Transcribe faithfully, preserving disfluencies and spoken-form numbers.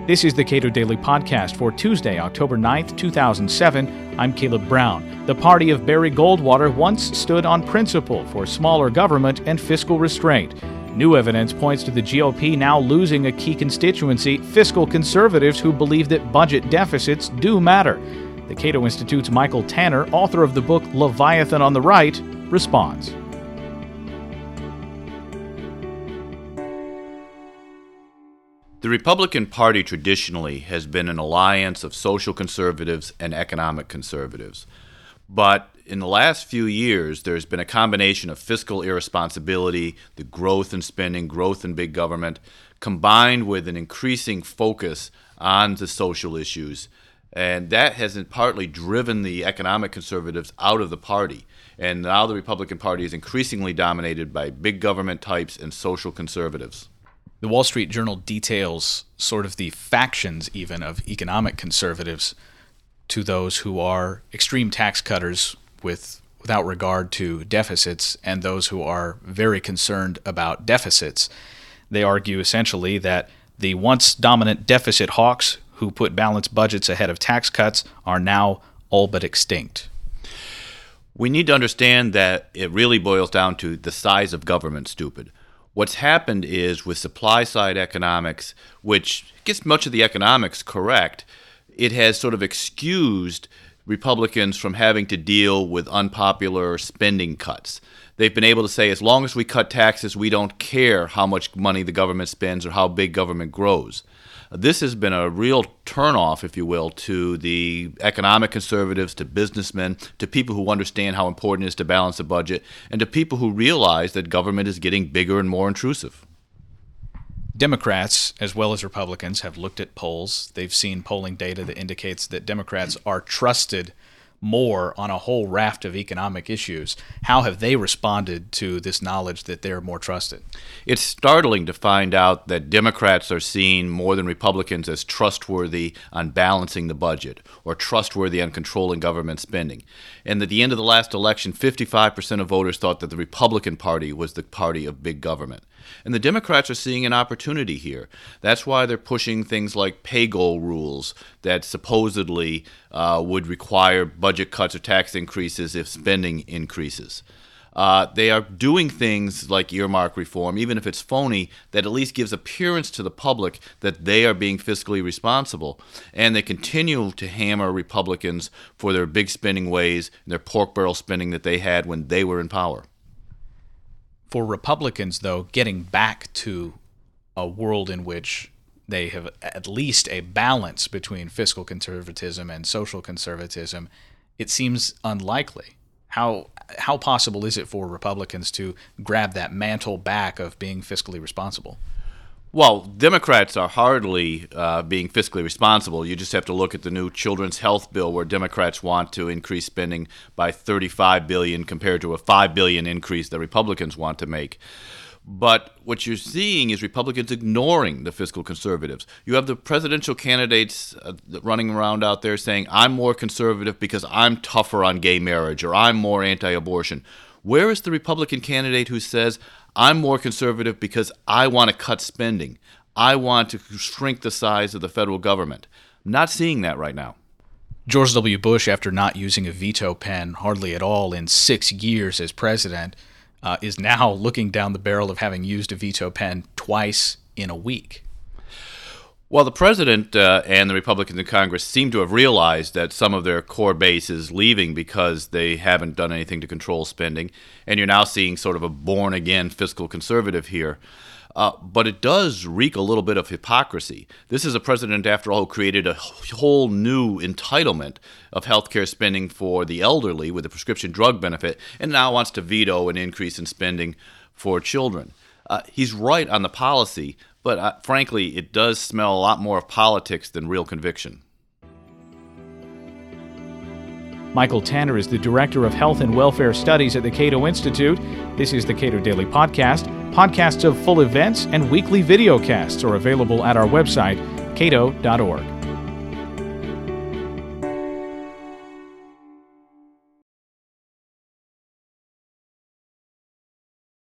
This is the Cato Daily Podcast for Tuesday, October ninth, two thousand seven. I'm Caleb Brown. The party of Barry Goldwater once stood on principle for smaller government and fiscal restraint. New evidence points to the G O P now losing a key constituency, fiscal conservatives who believe that budget deficits do matter. The Cato Institute's Michael Tanner, author of the book Leviathan on the Right, responds. The Republican Party traditionally has been an alliance of social conservatives and economic conservatives. But in the last few years, there's been a combination of fiscal irresponsibility, the growth in spending, growth in big government, combined with an increasing focus on the social issues. And that has partly driven the economic conservatives out of the party. And now the Republican Party is increasingly dominated by big government types and social conservatives. The Wall Street Journal details sort of the factions even of economic conservatives to those who are extreme tax cutters with without regard to deficits and those who are very concerned about deficits. They argue essentially that the once dominant deficit hawks who put balanced budgets ahead of tax cuts are now all but extinct. We need to understand that it really boils down to the size of government, stupid. What's happened is with supply-side economics, which gets much of the economics correct, it has sort of excused Republicans from having to deal with unpopular spending cuts. They've been able to say, as long as we cut taxes, we don't care how much money the government spends or how big government grows. This has been a real turnoff, if you will, to the economic conservatives, to businessmen, to people who understand how important it is to balance the budget, and to people who realize that government is getting bigger and more intrusive. Democrats, as well as Republicans, have looked at polls. They've seen polling data that indicates that Democrats are trusted more on a whole raft of economic issues. How have they responded to this knowledge that they're more trusted? It's startling to find out that Democrats are seen more than Republicans as trustworthy on balancing the budget or trustworthy on controlling government spending. And at the end of the last election, fifty-five percent of voters thought that the Republican Party was the party of big government. And the Democrats are seeing an opportunity here. That's why they're pushing things like pay goal rules that supposedly uh, would require budget cuts or tax increases if spending increases. Uh, they are doing things like earmark reform, even if it's phony, that at least gives appearance to the public that they are being fiscally responsible. And they continue to hammer Republicans for their big spending ways and their pork barrel spending that they had when they were in power. For Republicans, though, getting back to a world in which they have at least a balance between fiscal conservatism and social conservatism, it seems unlikely. How how possible is it for Republicans to grab that mantle back of being fiscally responsible? Well, Democrats are hardly uh, being fiscally responsible. You just have to look at the new children's health bill where Democrats want to increase spending by thirty-five billion dollars compared to a five billion dollars increase that Republicans want to make. But what you're seeing is Republicans ignoring the fiscal conservatives. You have the presidential candidates uh, running around out there saying, I'm more conservative because I'm tougher on gay marriage or I'm more anti-abortion. Where is the Republican candidate who says, I'm more conservative because I want to cut spending. I want to shrink the size of the federal government. I'm not seeing that right now. George W. Bush, after not using a veto pen hardly at all in six years as president, uh, is now looking down the barrel of having used a veto pen twice in a week. Well, the president uh, and the Republicans in Congress seem to have realized that some of their core base is leaving because they haven't done anything to control spending, and you're now seeing sort of a born-again fiscal conservative here. Uh, but it does reek a little bit of hypocrisy. This is a president, after all, who created a whole new entitlement of health care spending for the elderly with a prescription drug benefit, and now wants to veto an increase in spending for children. Uh, he's right on the policy, but uh, frankly, it does smell a lot more of politics than real conviction. Michael Tanner is the Director of Health and Welfare Studies at the Cato Institute. This is the Cato Daily Podcast. Podcasts of full events and weekly videocasts are available at our website, cato dot org.